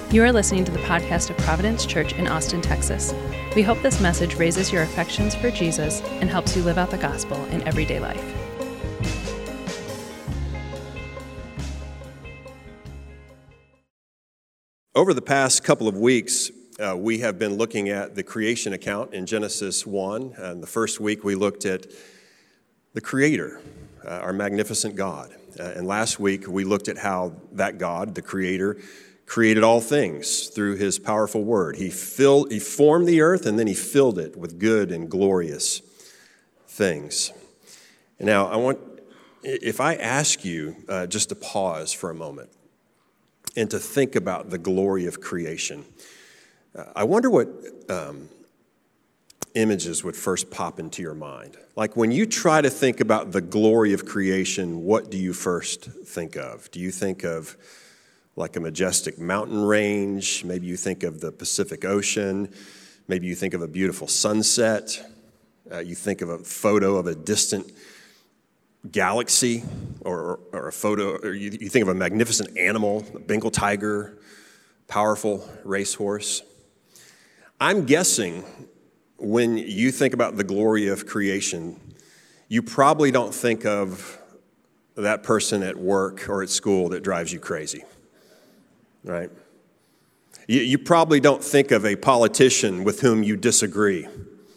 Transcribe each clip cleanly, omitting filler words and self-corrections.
You are listening to the podcast of Providence Church in Austin, Texas. We hope this message raises your affections for Jesus and helps you live out the gospel in everyday life. Over the past couple of weeks, we have been looking at the creation account in Genesis 1. And the first week, we looked at the Creator, our magnificent God. And last week, we looked at how that God, the Creator, created all things through his powerful word. He formed the earth, and then he filled it with good and glorious things. And now, if I ask you just to pause for a moment and to think about the glory of creation, I wonder what images would first pop into your mind. Like when you try to think about the glory of creation, what do you first think of? Do you think of like a majestic mountain range? Maybe you think of the Pacific Ocean. Maybe you think of a beautiful sunset. You think of a photo of a distant galaxy, or a photo, or you think of a magnificent animal, a Bengal tiger, powerful racehorse. I'm guessing when you think about the glory of creation, you probably don't think of that person at work or at school that drives you crazy. Right? You probably don't think of a politician with whom you disagree.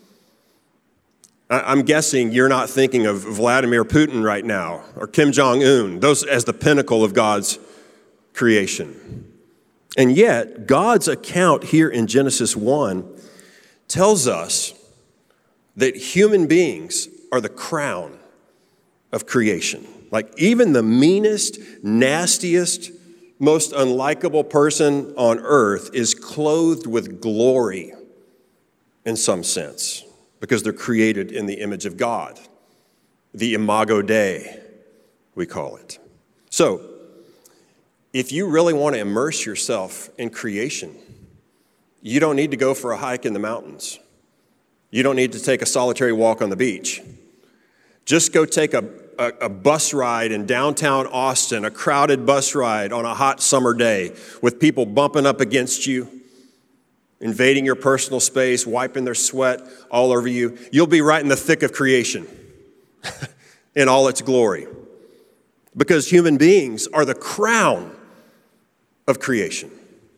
I'm guessing you're not thinking of Vladimir Putin right now or Kim Jong-un, those as the pinnacle of God's creation. And yet, God's account here in Genesis 1 tells us that human beings are the crown of creation. Like even the meanest, nastiest, most unlikable person on earth is clothed with glory in some sense because they're created in the image of God. The Imago Dei, we call it. So, if you really want to immerse yourself in creation, you don't need to go for a hike in the mountains. You don't need to take a solitary walk on the beach. Just go take a bus ride in downtown Austin, a crowded bus ride on a hot summer day with people bumping up against you, invading your personal space, wiping their sweat all over you. You'll be right in the thick of creation in all its glory because human beings are the crown of creation.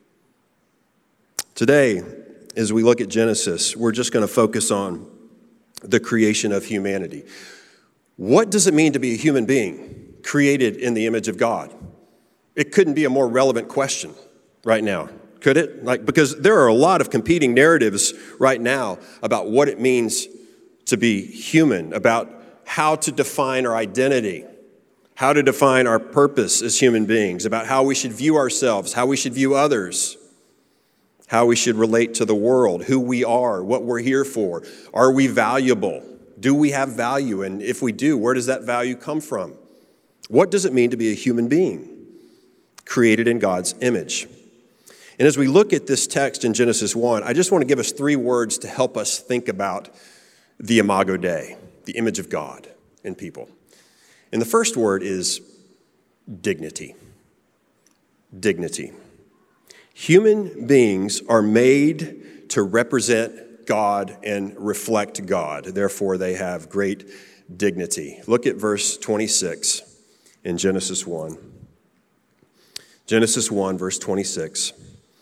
Today, as we look at Genesis, we're just going to focus on the creation of humanity. What does it mean to be a human being created in the image of God? It couldn't be a more relevant question right now, could it? Because there are a lot of competing narratives right now about what it means to be human, about how to define our identity, how to define our purpose as human beings, about how we should view ourselves, how we should view others, how we should relate to the world, who we are, what we're here for. Are we valuable? Do we have value? And if we do, where does that value come from? What does it mean to be a human being created in God's image? And as we look at this text in Genesis 1, I just want to give us 3 words to help us think about the Imago Dei, the image of God in people. And the first word is dignity. Dignity. Human beings are made to represent God and reflect God. Therefore, they have great dignity. Look at verse 26 in Genesis 1. Genesis 1, verse 26.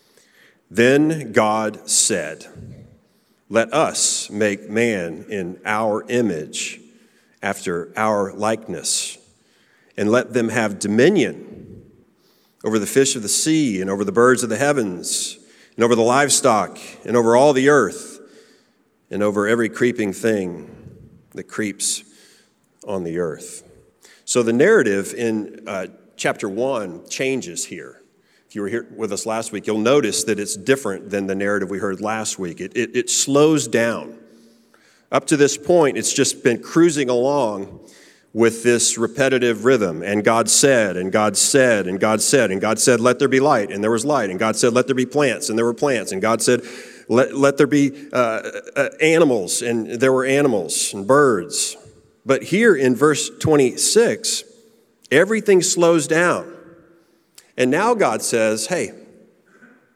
Then God said, "Let us make man in our image, after our likeness, and let them have dominion over the fish of the sea, and over the birds of the heavens, and over the livestock, and over all the earth, and over every creeping thing that creeps on the earth." So the narrative in chapter 1 changes here. If you were here with us last week, you'll notice that it's different than the narrative we heard last week. It slows down. Up to this point, it's just been cruising along with this repetitive rhythm. And God said, and God said, and God said, and God said, "Let there be light," and there was light. And God said, "Let there be plants," and there were plants. And God said, let there be animals, and there were animals and birds. But here in verse 26, everything slows down. And now God says, hey,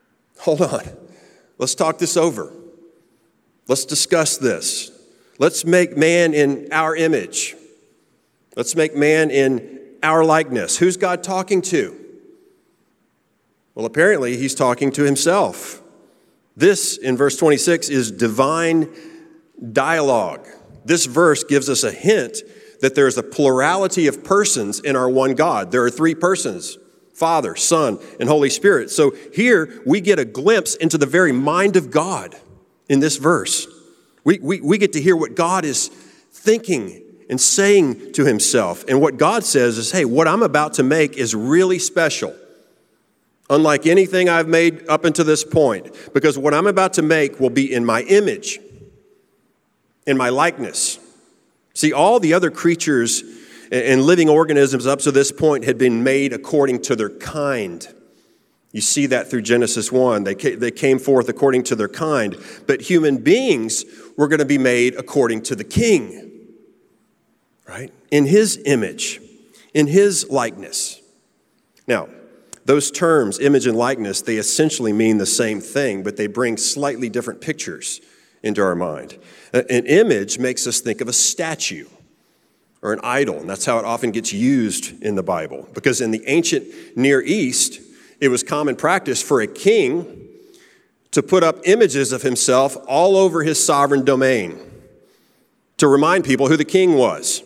hold on. Let's talk this over. Let's discuss this. Let's make man in our image. Let's make man in our likeness. Who's God talking to? Well, apparently he's talking to himself. This, in verse 26, is divine dialogue. This verse gives us a hint that there is a plurality of persons in our one God. There are three persons: Father, Son, and Holy Spirit. So here we get a glimpse into the very mind of God in this verse. We get to hear what God is thinking and saying to himself. And what God says is, hey, what I'm about to make is really special, unlike anything I've made up until this point, because what I'm about to make will be in my image, in my likeness. See, all the other creatures and living organisms up to this point had been made according to their kind. You see that through Genesis 1. They came forth according to their kind. But human beings were going to be made according to the King, right? In his image, in his likeness. Now, those terms, image and likeness, they essentially mean the same thing, but they bring slightly different pictures into our mind. An image makes us think of a statue or an idol, and that's how it often gets used in the Bible. Because in the ancient Near East, it was common practice for a king to put up images of himself all over his sovereign domain to remind people who the king was.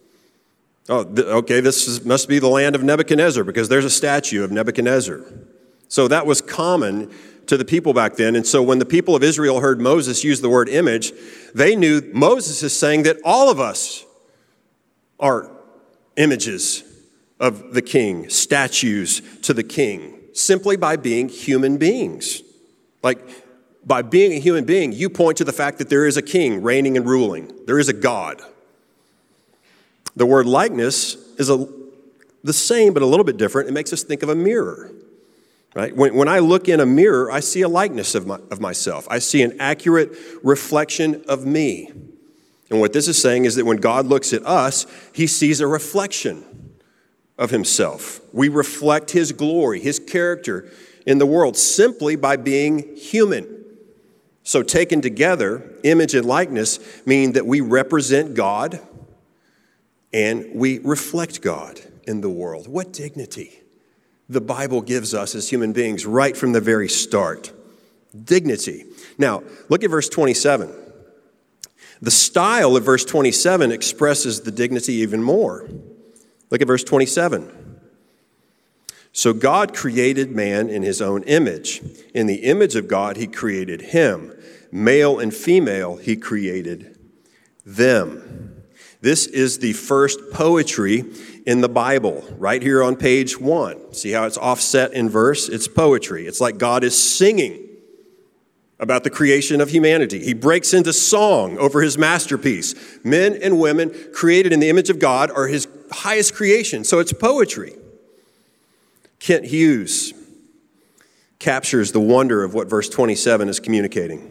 This must be the land of Nebuchadnezzar because there's a statue of Nebuchadnezzar. So that was common to the people back then. And so when the people of Israel heard Moses use the word image, they knew Moses is saying that all of us are images of the king, statues to the king, simply by being human beings. Like, by being a human being, you point to the fact that there is a king reigning and ruling. There is a God. The word likeness is the same, but a little bit different. It makes us think of a mirror. Right? When I look in a mirror, I see a likeness of myself. I see an accurate reflection of me. And what this is saying is that when God looks at us, he sees a reflection of himself. We reflect his glory, his character in the world simply by being human. So taken together, image and likeness mean that we represent God and we reflect God in the world. What dignity the Bible gives us as human beings right from the very start. Dignity. Now, look at verse 27. The style of verse 27 expresses the dignity even more. Look at verse 27. So God created man in his own image. In the image of God, he created him. Male and female, he created them. This is the first poetry in the Bible, right here on page 1. See how it's offset in verse? It's poetry. It's like God is singing about the creation of humanity. He breaks into song over his masterpiece. Men and women created in the image of God are his highest creation, so it's poetry. Kent Hughes captures the wonder of what verse 27 is communicating.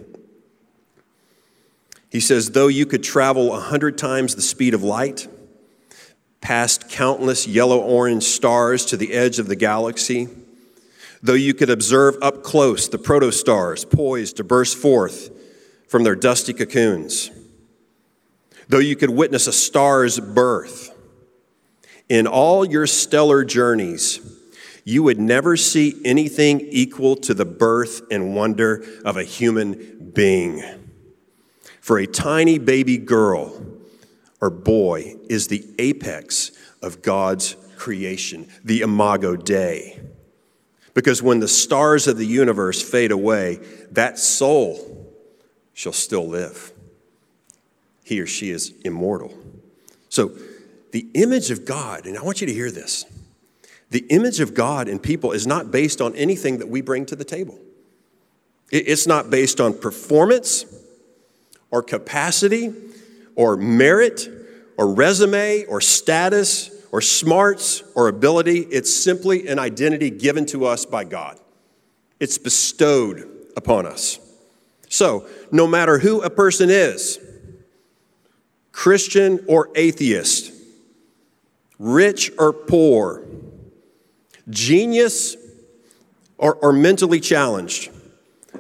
He says, though you could travel 100 times the speed of light, past countless yellow-orange stars to the edge of the galaxy, though you could observe up close the protostars poised to burst forth from their dusty cocoons, though you could witness a star's birth, in all your stellar journeys, you would never see anything equal to the birth and wonder of a human being. For a tiny baby girl or boy is the apex of God's creation, the Imago Dei. Because when the stars of the universe fade away, that soul shall still live. He or she is immortal. So the image of God, and I want you to hear this, the image of God in people is not based on anything that we bring to the table. It's not based on performance or capacity or merit or resume or status or smarts or ability. It's simply an identity given to us by God. It's bestowed upon us. So, no matter who a person is, Christian or atheist, rich or poor, genius or mentally challenged,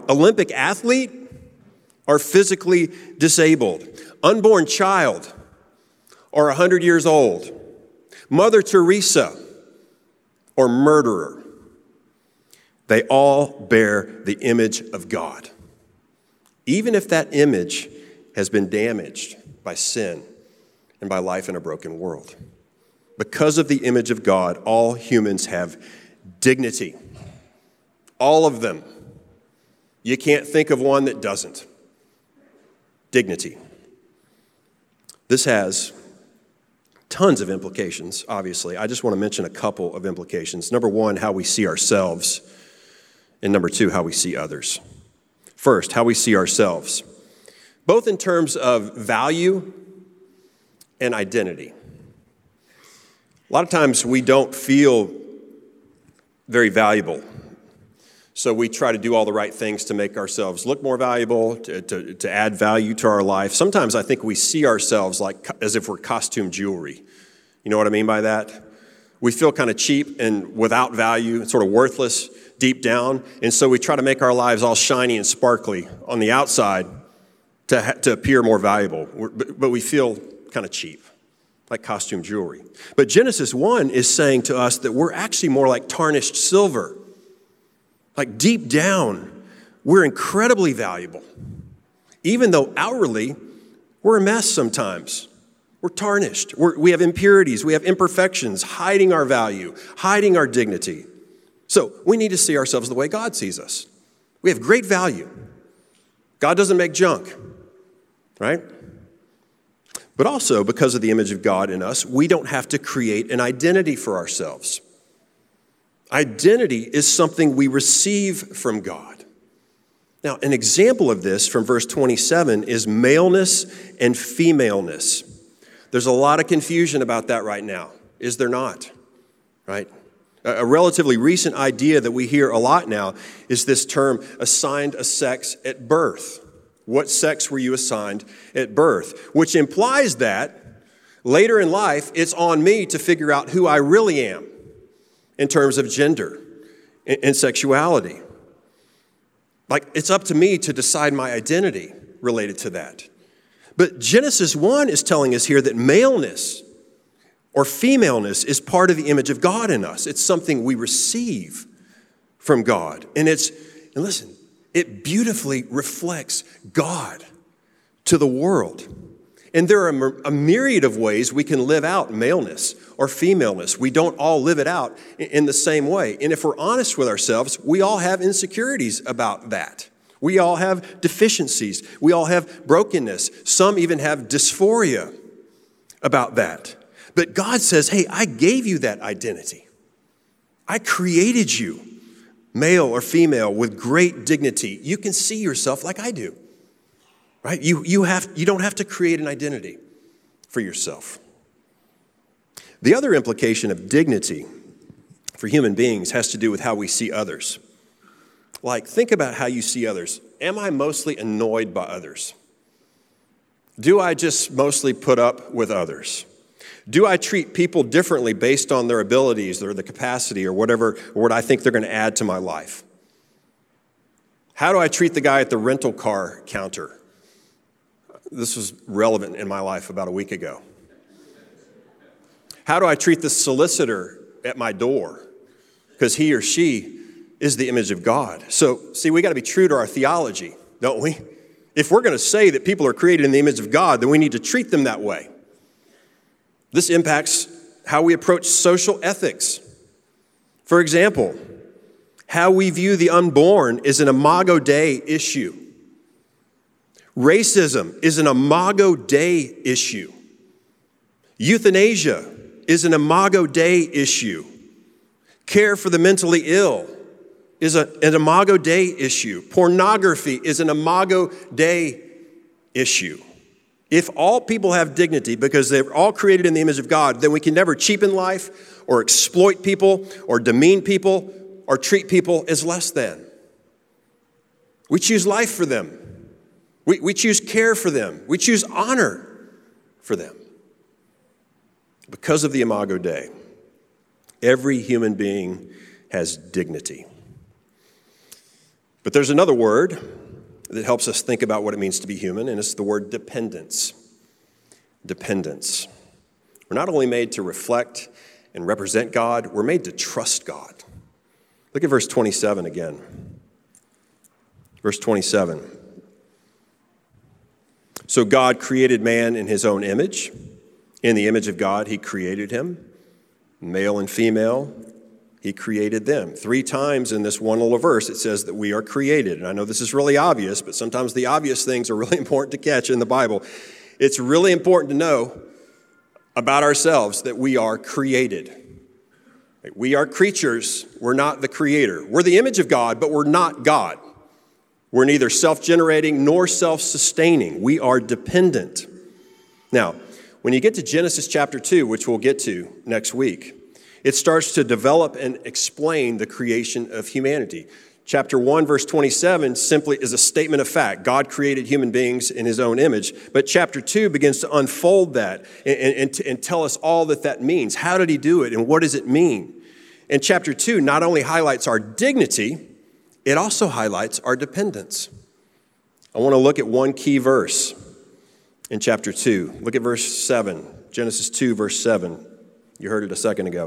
Olympic athlete or physically disabled, unborn child or 100 years old, Mother Teresa or murderer. They all bear the image of God, even if that image has been damaged by sin and by life in a broken world. Because of the image of God, all humans have dignity. All of them. You can't think of one that doesn't. Dignity. This has tons of implications, obviously. I just want to mention a couple of implications. Number one, how we see ourselves. And number two, how we see others. First, how we see ourselves. Both in terms of value and identity. A lot of times we don't feel very valuable. So we try to do all the right things to make ourselves look more valuable, to add value to our life. Sometimes I think we see ourselves like as if we're costume jewelry. You know what I mean by that? We feel kind of cheap and without value, sort of worthless deep down. And so we try to make our lives all shiny and sparkly on the outside to appear more valuable. But we feel kind of cheap, like costume jewelry. But Genesis 1 is saying to us that we're actually more like tarnished silver. Like deep down, we're incredibly valuable. Even though outwardly, we're a mess sometimes. We're tarnished. We have impurities. We have imperfections, hiding our value, hiding our dignity. So we need to see ourselves the way God sees us. We have great value. God doesn't make junk, right? But also, because of the image of God in us, we don't have to create an identity for ourselves. Identity is something we receive from God. Now, an example of this from verse 27 is maleness and femaleness. There's a lot of confusion about that right now, is there not? Right? A relatively recent idea that we hear a lot now is this term, assigned a sex at birth. What sex were you assigned at birth? Which implies that later in life, it's on me to figure out who I really am in terms of gender and sexuality. Like, it's up to me to decide my identity related to that. But Genesis 1 is telling us here that maleness or femaleness is part of the image of God in us. It's something we receive from God. And listen, it beautifully reflects God to the world. And there are a myriad of ways we can live out maleness or femaleness. We don't all live it out in the same way. And if we're honest with ourselves, we all have insecurities about that. We all have deficiencies. We all have brokenness. Some even have dysphoria about that. But God says, hey, I gave you that identity. I created you, male or female, with great dignity. You can see yourself like I do. Right? You don't have to create an identity for yourself. The other implication of dignity for human beings has to do with how we see others. Like, think about how you see others. Am I mostly annoyed by others? Do I just mostly put up with others? Do I treat people differently based on their abilities or the capacity or whatever, or what I think they're going to add to my life? How do I treat the guy at the rental car counter? This was relevant in my life about a week ago. How do I treat the solicitor at my door? Because he or she is the image of God. So, see, we got to be true to our theology, don't we? If we're going to say that people are created in the image of God, then we need to treat them that way. This impacts how we approach social ethics. For example, how we view the unborn is an Imago Dei issue. Racism is an Imago Dei issue. Euthanasia is an Imago Dei issue. Care for the mentally ill is an Imago Dei issue. Pornography is an Imago Dei issue. If all people have dignity because they're all created in the image of God, then we can never cheapen life or exploit people or demean people or treat people as less than. We choose life for them. We choose care for them. We choose honor for them. Because of the Imago Dei, every human being has dignity. But there's another word that helps us think about what it means to be human, and it's the word dependence. Dependence. We're not only made to reflect and represent God, we're made to trust God. Look at verse 27 again. Verse 27. So God created man in his own image. In the image of God, he created him. Male and female, he created them. 3 times in this one little verse, it says that we are created. And I know this is really obvious, but sometimes the obvious things are really important to catch in the Bible. It's really important to know about ourselves that we are created. We are creatures. We're not the creator. We're the image of God, but we're not God. We're neither self-generating nor self-sustaining. We are dependent. Now, when you get to Genesis chapter 2, which we'll get to next week, it starts to develop and explain the creation of humanity. Chapter 1, verse 27 simply is a statement of fact. God created human beings in his own image. But chapter 2 begins to unfold that and tell us all that means. How did he do it and what does it mean? And chapter 2 not only highlights our dignity, it also highlights our dependence. I want to look at one key verse in chapter 2. Look at verse 7, Genesis 2, verse 7. You heard it a second ago.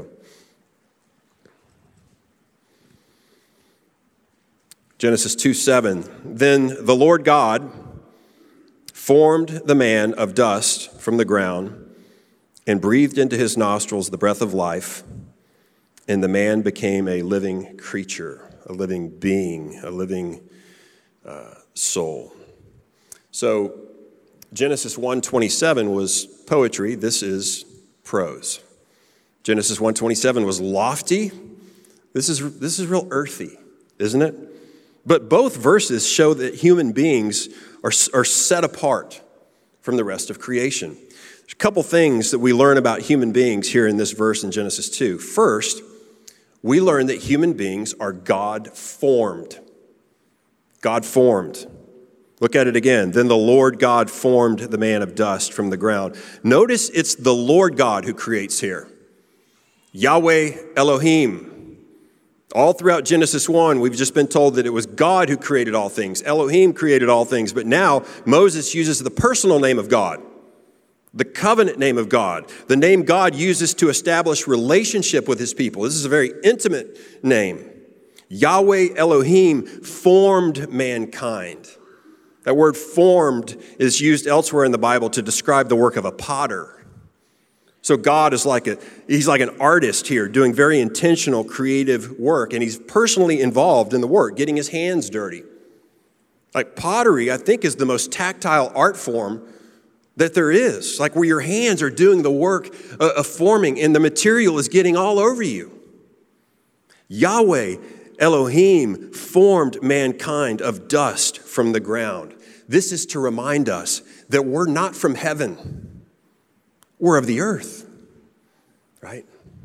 Genesis 2:7, then the Lord God formed the man of dust from the ground and breathed into his nostrils the breath of life, and the man became a living creature, a living being, a living soul. So Genesis 1:27 was poetry. This is prose. Genesis 1:27 was lofty. This is real earthy, isn't it? But both verses show that human beings are set apart from the rest of creation. There's a couple things that we learn about human beings here in this verse in Genesis 2. First, we learn that human beings are God-formed. God-formed. Look at it again. Then the Lord God formed the man of dust from the ground. Notice it's the Lord God who creates here. Yahweh Elohim. All throughout Genesis 1, we've just been told that it was God who created all things. Elohim created all things. But now Moses uses the personal name of God, the covenant name of God, the name God uses to establish relationship with his people. This is a very intimate name. Yahweh Elohim formed mankind. That word formed is used elsewhere in the Bible to describe the work of a potter. So God is he's like an artist here doing very intentional, creative work, and he's personally involved in the work, getting his hands dirty. Like pottery, I think, is the most tactile art form that there is, like where your hands are doing the work of forming and the material is getting all over you. Yahweh Elohim formed mankind of dust from the ground. This is to remind us that we're not from heaven. We're of the earth, right?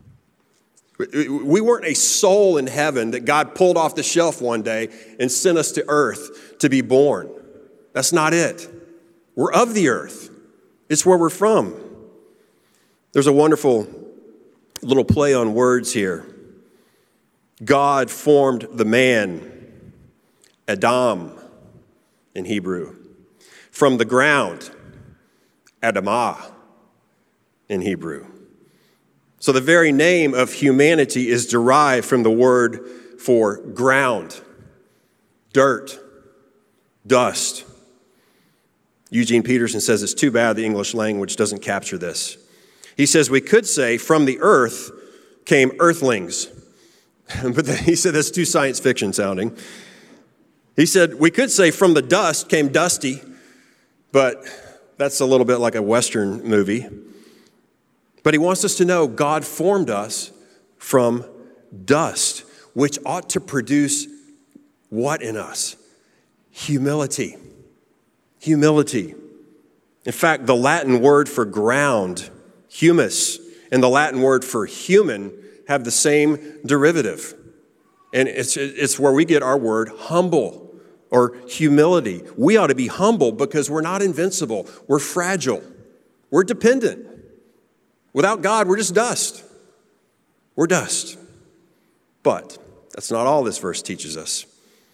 We weren't a soul in heaven that God pulled off the shelf one day and sent us to earth to be born. That's not it. We're of the earth. It's where we're from. There's a wonderful little play on words here. God formed the man, Adam in Hebrew, from the ground, Adamah in Hebrew. So the very name of humanity is derived from the word for ground, dirt, dust. Eugene Peterson says it's too bad the English language doesn't capture this. He says we could say from the earth came earthlings. But he said that's too science fiction sounding. He said we could say from the dust came Dusty, but that's a little bit like a Western movie. But he wants us to know God formed us from dust, which ought to produce what in us? Humility. Humility. In fact, the Latin word for ground, humus, and the Latin word for human have the same derivative. And it's where we get our word humble or humility. We ought to be humble because we're not invincible. We're fragile. We're dependent. Without God, we're just dust. We're dust. But that's not all this verse teaches us.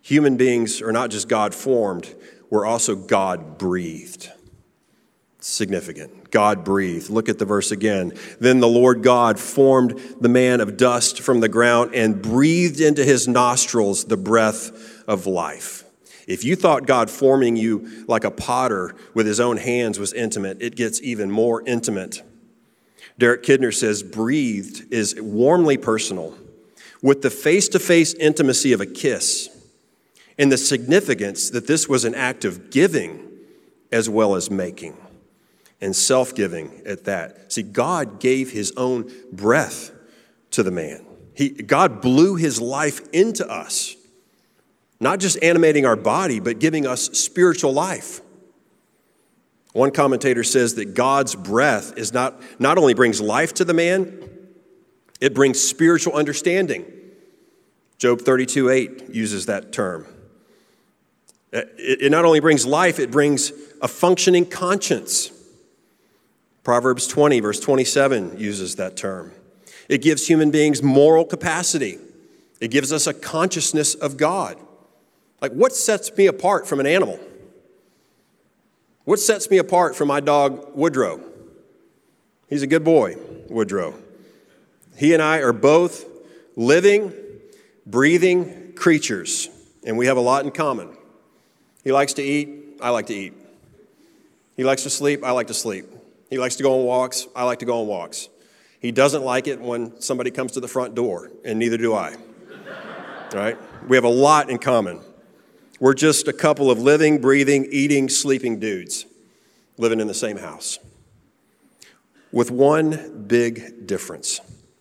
Human beings are not just God-formed, we're also God-breathed. Significant. God breathed. Look at the verse again. Then the Lord God formed the man of dust from the ground and breathed into his nostrils the breath of life. If you thought God forming you like a potter with his own hands was intimate, it gets even more intimate. Derek Kidner says, breathed is warmly personal, with the face-to-face intimacy of a kiss, and the significance that this was an act of giving as well as making. And self-giving at that. See, God gave his own breath to the man. God blew his life into us, not just animating our body, but giving us spiritual life. One commentator says that God's breath is not only brings life to the man, it brings spiritual understanding. Job 32:8 uses that term. It not only brings life, it brings a functioning conscience. Proverbs 20, verse 27 uses that term. It gives human beings moral capacity. It gives us a consciousness of God. Like, what sets me apart from an animal? What sets me apart from my dog, Woodrow? He's a good boy, Woodrow. He and I are both living, breathing creatures, and we have a lot in common. He likes to eat, I like to eat. He likes to sleep, I like to sleep. He likes to go on walks. I like to go on walks. He doesn't like it when somebody comes to the front door, and neither do I. Right? We have a lot in common. We're just a couple of living, breathing, eating, sleeping dudes living in the same house. With one big difference.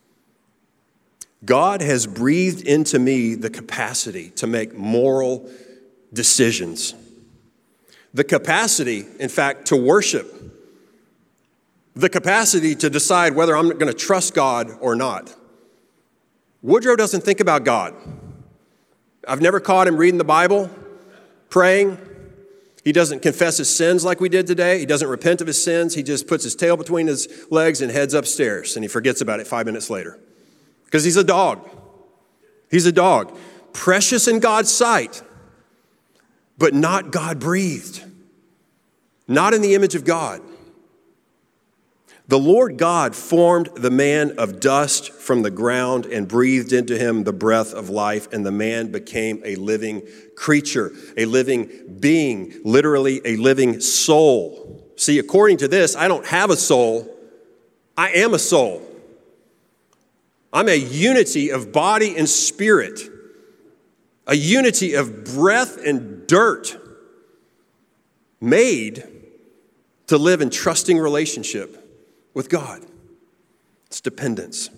God has breathed into me the capacity to make moral decisions. The capacity, in fact, to worship. The capacity to decide whether I'm going to trust God or not. Woodrow doesn't think about God. I've never caught him reading the Bible, praying. He doesn't confess his sins like we did today. He doesn't repent of his sins. He just puts his tail between his legs and heads upstairs, and he forgets about it 5 minutes later. Because he's a dog. He's a dog. Precious in God's sight, but not God-breathed. Not in the image of God. The Lord God formed the man of dust from the ground and breathed into him the breath of life, and the man became a living creature, a living being, literally a living soul. See, according to this, I don't have a soul. I am a soul. I'm a unity of body and spirit, a unity of breath and dirt, made to live in trusting relationship with God. It's dependence.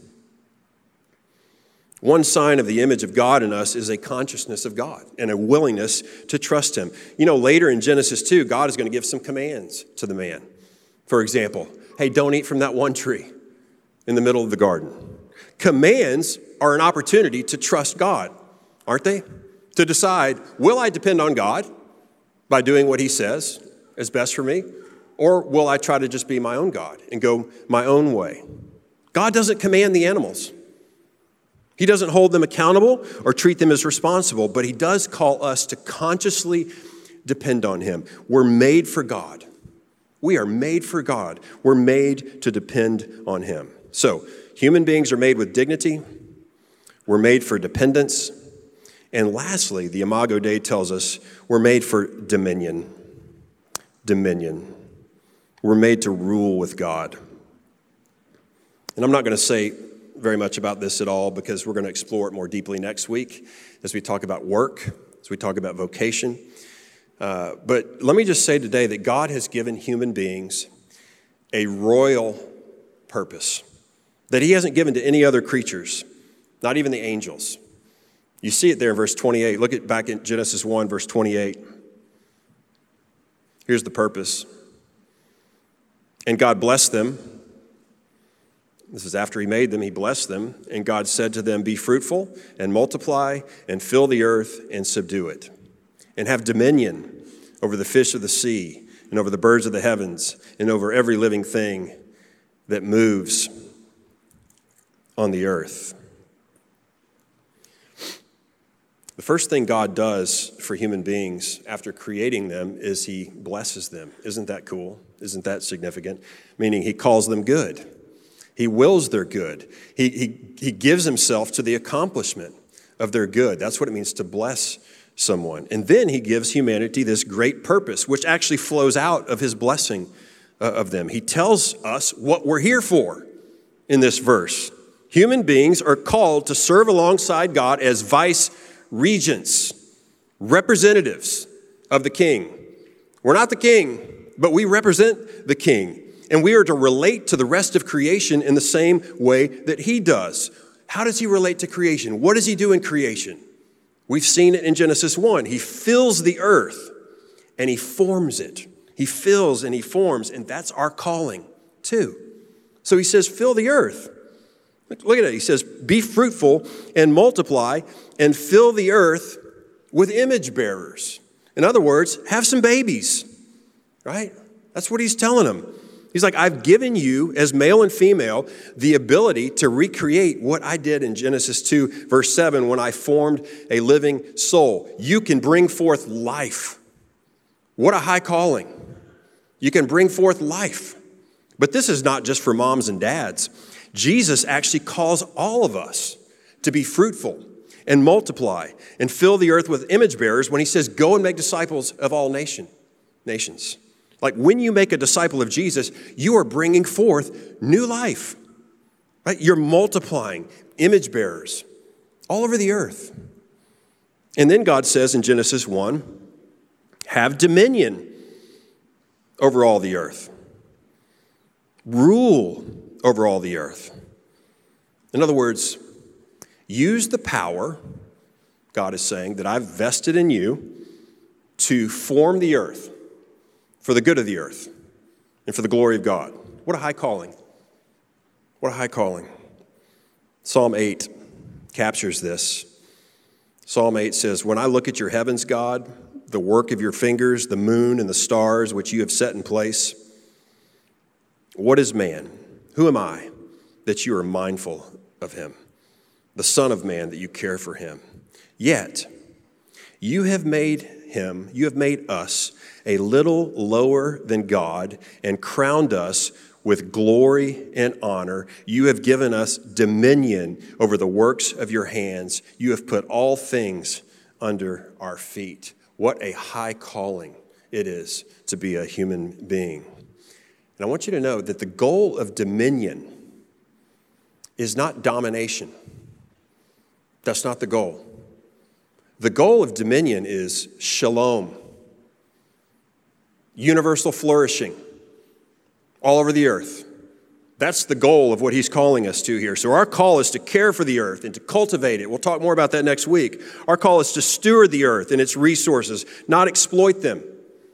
One sign of the image of God in us is a consciousness of God and a willingness to trust him. You know, later in Genesis 2, God is going to give some commands to the man. For example, hey, don't eat from that one tree in the middle of the garden. Commands are an opportunity to trust God, aren't they? To decide, will I depend on God by doing what he says is best for me? Or will I try to just be my own God and go my own way? God doesn't command the animals. He doesn't hold them accountable or treat them as responsible, but he does call us to consciously depend on him. We're made for God. We are made for God. We're made to depend on him. So, human beings are made with dignity. We're made for dependence. And lastly, the Imago Dei tells us we're made for dominion. Dominion. We're made to rule with God. And I'm not going to say very much about this at all because we're going to explore it more deeply next week as we talk about work, as we talk about vocation. But let me just say today that God has given human beings a royal purpose that he hasn't given to any other creatures, not even the angels. You see it there in verse 28. Look at back in Genesis 1, verse 28. Here's the purpose. And God blessed them. This is after he made them, he blessed them. And God said to them, be fruitful and multiply and fill the earth and subdue it. And have dominion over the fish of the sea and over the birds of the heavens and over every living thing that moves on the earth. The first thing God does for human beings after creating them is he blesses them. Isn't that cool? Isn't that significant? Meaning he calls them good. He wills their good. He gives himself to the accomplishment of their good. That's what it means to bless someone. And then he gives humanity this great purpose, which actually flows out of his blessing of them. He tells us what we're here for in this verse. Human beings are called to serve alongside God as vice regents, representatives of the king. We're not the king, but we represent the king. And we are to relate to the rest of creation in the same way that he does. How does he relate to creation? What does he do in creation? We've seen it in Genesis 1. He fills the earth and he forms it. He fills and he forms, and that's our calling too. So he says, fill the earth. Look at it. He says, be fruitful and multiply and fill the earth with image bearers. In other words, have some babies, right? That's what he's telling them. He's like, I've given you as male and female the ability to recreate what I did in Genesis 2, verse 7, when I formed a living soul. You can bring forth life. What a high calling. You can bring forth life. But this is not just for moms and dads. Jesus actually calls all of us to be fruitful and multiply and fill the earth with image bearers when he says, go and make disciples of all nations. Like when you make a disciple of Jesus, you are bringing forth new life, right? You're multiplying image bearers all over the earth. And then God says in Genesis 1, have dominion over all the earth. Rule over all the earth. In other words, use the power, God is saying, that I've vested in you to form the earth for the good of the earth and for the glory of God. What a high calling. What a high calling. Psalm 8 captures this. Psalm 8 says, when I look at your heavens, God, the work of your fingers, the moon and the stars which you have set in place, what is man? Who am I that you are mindful of him? The Son of Man that you care for him. Yet you have made us a little lower than God and crowned us with glory and honor. You have given us dominion over the works of your hands. You have put all things under our feet. What a high calling it is to be a human being. And I want you to know that the goal of dominion is not domination. That's not the goal. The goal of dominion is shalom, universal flourishing all over the earth. That's the goal of what he's calling us to here. So our call is to care for the earth and to cultivate it. We'll talk more about that next week. Our call is to steward the earth and its resources, not exploit them.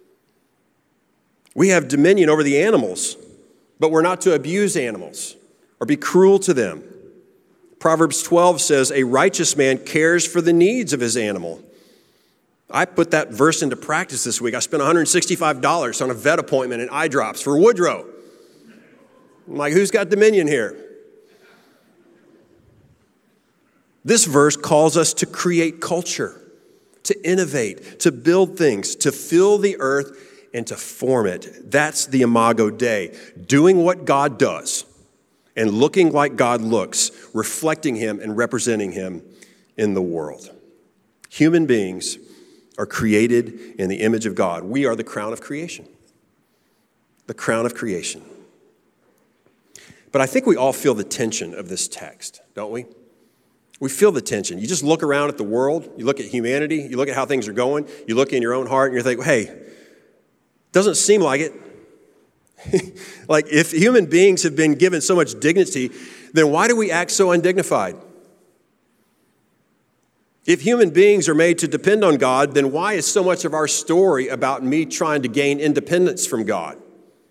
We have dominion over the animals, but we're not to abuse animals or be cruel to them. Proverbs 12 says, a righteous man cares for the needs of his animal. I put that verse into practice this week. I spent $165 on a vet appointment and eye drops for Woodrow. I'm like, who's got dominion here? This verse calls us to create culture, to innovate, to build things, to fill the earth and to form it. That's the Imago Dei, doing what God does and looking like God looks, reflecting him and representing him in the world. Human beings are created in the image of God. We are the crown of creation. The crown of creation. But I think we all feel the tension of this text, don't we? We feel the tension. You just look around at the world, you look at humanity, you look at how things are going, you look in your own heart and you think, hey, doesn't seem like it. Like if human beings have been given so much dignity, then why do we act so undignified? If human beings are made to depend on God, then why is so much of our story about me trying to gain independence from God?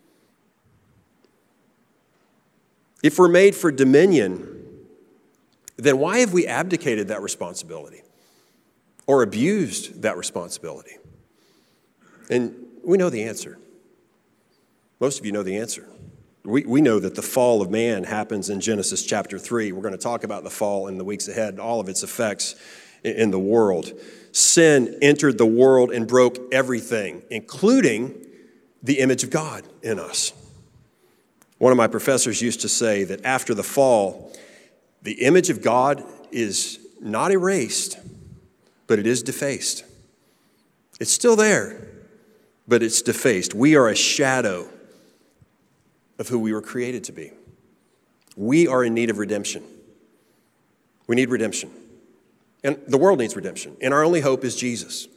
If we're made for dominion, then why have we abdicated that responsibility or abused that responsibility? And we know the answer. Most of you know the answer. We know that the fall of man happens in Genesis chapter 3. We're going to talk about the fall in the weeks ahead and all of its effects in the world. Sin entered the world and broke everything, including the image of God in us. One of my professors used to say that after the fall, the image of God is not erased, but it is defaced. It's still there, but it's defaced. We are a shadow of who we were created to be. We are in need of redemption. We need redemption. And the world needs redemption. And our only hope is Jesus.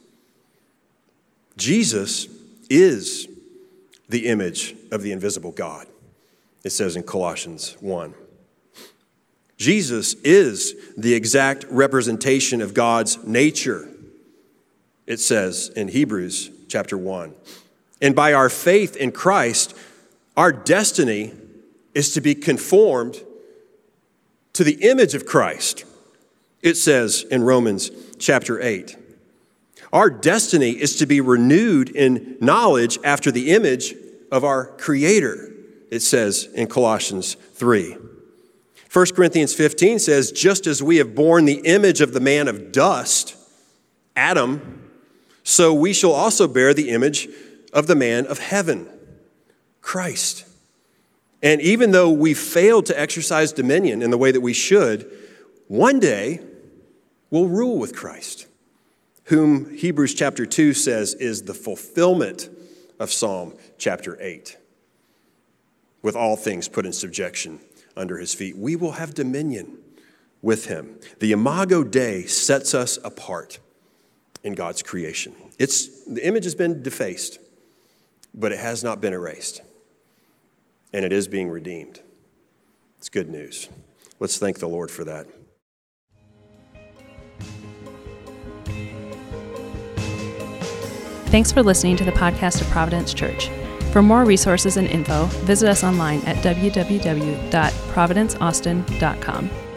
Jesus is the image of the invisible God, it says in Colossians 1. Jesus is the exact representation of God's nature, it says in Hebrews chapter 1. And by our faith in Christ, our destiny is to be conformed to the image of Christ, it says in Romans chapter 8. Our destiny is to be renewed in knowledge after the image of our Creator, it says in Colossians 3. 1 Corinthians 15 says, just as we have borne the image of the man of dust, Adam, so we shall also bear the image of the man of heaven, Christ. And even though we failed to exercise dominion in the way that we should, one day we'll rule with Christ, whom Hebrews chapter 2 says is the fulfillment of Psalm chapter 8. With all things put in subjection under his feet, we will have dominion with him. The Imago Dei sets us apart in God's creation. The image has been defaced, but it has not been erased. And it is being redeemed. It's good news. Let's thank the Lord for that. Thanks for listening to the podcast of Providence Church. For more resources and info, visit us online at www.providenceaustin.com.